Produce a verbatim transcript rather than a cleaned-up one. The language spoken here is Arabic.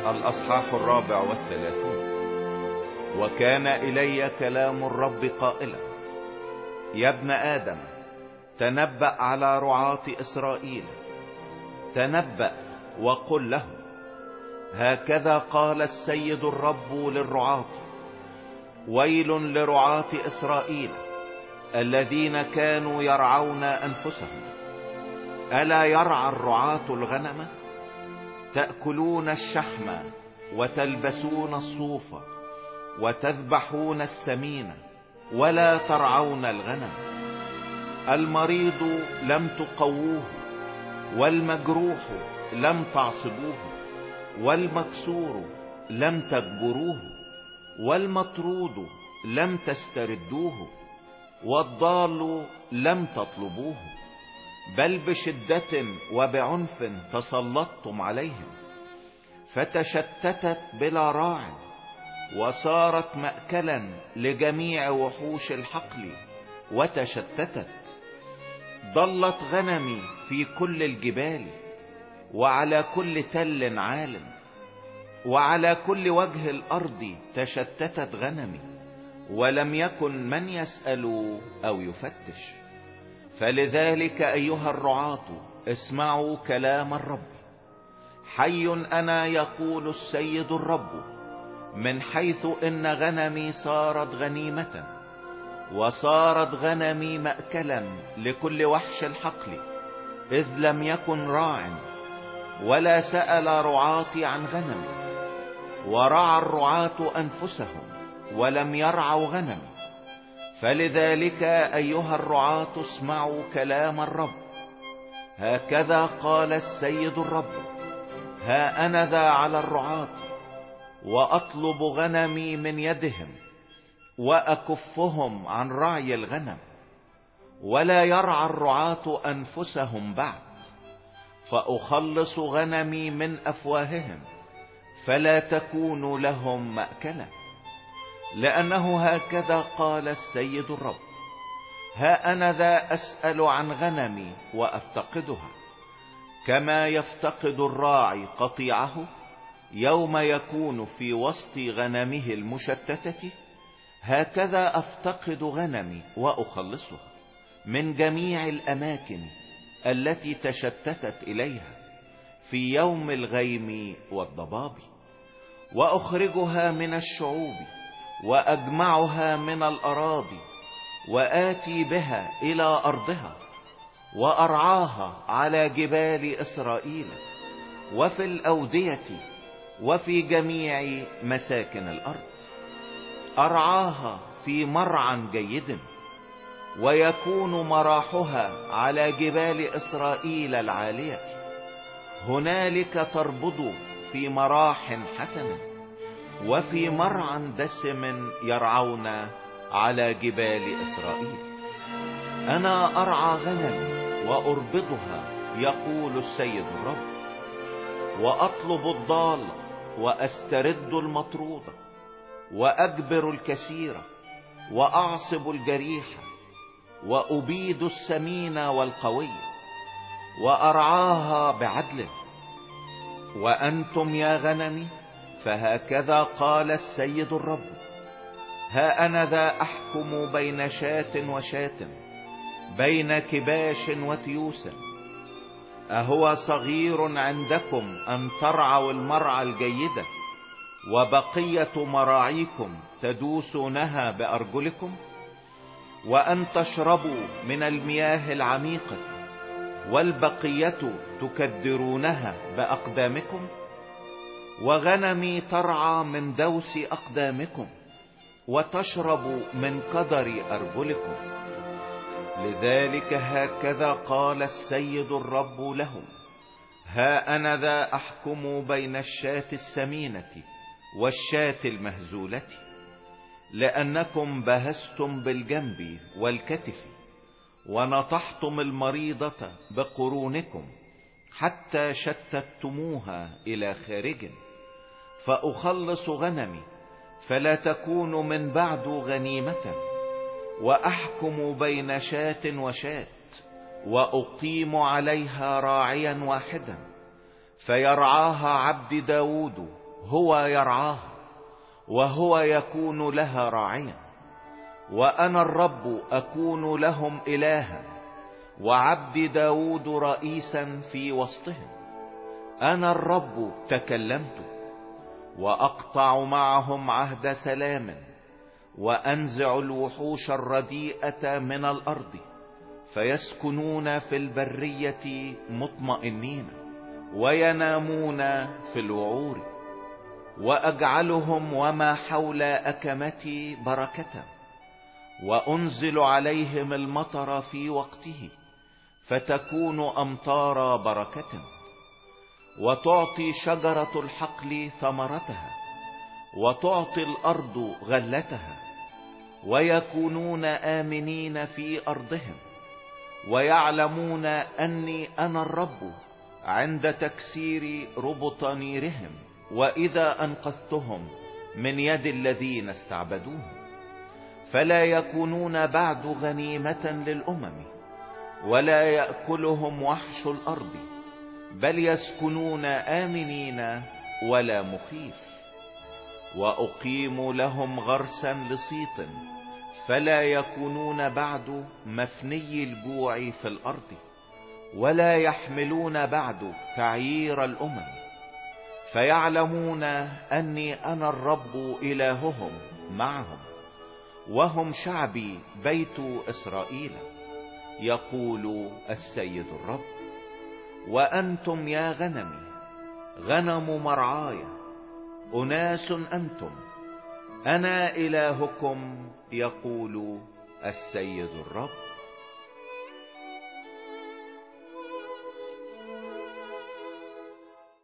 الأصحاح الرابع والثلاثون. وكان إلي كلام الرب قائلا: يا ابن آدم، تنبأ على رعاة إسرائيل، تنبأ وقل لهم: هكذا قال السيد الرب للرعاة: ويل لرعاة إسرائيل الذين كانوا يرعون أنفسهم. ألا يرعى الرعاة الغنم؟ تأكلون الشحم وتلبسون الصوف وتذبحون السمين ولا ترعون الغنم. المريض لم تقووه، والمجروح لم تعصبوه، والمكسور لم تجبروه، والمطرود لم تستردوه، والضال لم تطلبوه، بل بشدة وبعنف تسلطتم عليهم. فتشتتت بلا راع، وصارت مأكلا لجميع وحوش الحقل وتشتتت. ضلت غنمي في كل الجبال، وعلى كل تل عال، وعلى كل وجه الأرض تشتتت غنمي، ولم يكن من يسأل أو يفتش. فلذلك أيها الرعاة، اسمعوا كلام الرب. حي أنا يقول السيد الرب، من حيث إن غنمي صارت غنيمة، وصارت غنمي مأكلا لكل وحش الحقل، إذ لم يكن راع ولا سأل رعاتي عن غنمي. ورعى الرعاة أنفسهم ولم يرعوا غنمي. فلذلك أيها الرعاة، اسمعوا كلام الرب. هكذا قال السيد الرب: ها أنا ذا على الرعاة، وأطلب غنمي من يدهم، وأكفهم عن رعي الغنم. ولا يرعى الرعاة أنفسهم بعد، فأخلص غنمي من أفواههم، فلا تكون لهم مأكلا. لأنه هكذا قال السيد الرب: ها أنا ذا أسأل عن غنمي وأفتقدها، كما يفتقد الراعي قطيعه يوم يكون في وسط غنمه المشتتة. هكذا أفتقد غنمي وأخلصها من جميع الأماكن التي تشتتت إليها في يوم الغيم والضباب. وأخرجها من الشعوب، وأجمعها من الأراضي، وآتي بها إلى أرضها، وأرعاها على جبال إسرائيل، وفي الأودية، وفي جميع مساكن الأرض. أرعاها في مرعى جيد، ويكون مراحها على جبال إسرائيل العالية. هنالك تربض في مراح حسن، وفي مرعى دسم يرعون على جبال إسرائيل. أنا أرعى غنمي وأربضها، يقول السيد الرب، وأطلب الضال وأسترد المطرود، وأجبر الكثير، وأعصب الجريح، وأبيد السمين والقوي، وأرعاها بعدل. وأنتم يا غنمي، فهكذا قال السيد الرب: ها أنا ذا أحكم بين شاة وشاة، بين كباش وتيوس. أهو صغير عندكم أن ترعوا المرعى الجيدة، وبقية مراعيكم تدوسونها بأرجلكم، وأن تشربوا من المياه العميقة، والبقية تكدرونها بأقدامكم؟ وغنمي ترعى من دوس أقدامكم، وتشرب من قدر أرجلكم. لذلك هكذا قال السيد الرب لهم: ها أنا ذا أحكم بين الشاة السمينة والشاة المهزولة، لأنكم بهستم بالجنب والكتف، ونطحتم المريضة بقرونكم، حتى شتتموها إلى خارج. فأخلص غنمي، فلا تكون من بعد غنيمة، وأحكم بين شاة وشاة، وأقيم عليها راعيا واحدا، فيرعاها عبد داود، هو يرعاها وهو يكون لها راعيا. وأنا الرب أكون لهم إلها وعبد داود رئيسا في وسطهم. أنا الرب تكلمت وأقطع معهم عهد سلام وأنزع الوحوش الرديئة من الأرض فيسكنون في البرية مطمئنين وينامون في الوعور. وأجعلهم وما حول أكمتي بركة وأنزل عليهم المطر في وقته فتكون أمطار بركة. وتعطي شجرة الحقل ثمرتها وتعطي الأرض غلتها ويكونون آمنين في أرضهم ويعلمون أني أنا الرب عند تكسير ربط نيرهم وإذا أنقذتهم من يد الذين استعبدوهم. فلا يكونون بعد غنيمة للأمم ولا يأكلهم وحش الأرض بل يسكنون آمنين ولا مخيف. وأقيم لهم غرسا لصيط فلا يكونون بعد مفني الجوع في الأرض ولا يحملون بعد تعيير الأمم. فيعلمون أني أنا الرب إلههم معهم وهم شعبي بيت إسرائيل، يقول السيد الرب. وأنتم يا غنمي غنم مرعاي، أناس أنتم، أنا إلهكم، يقول السيد الرب.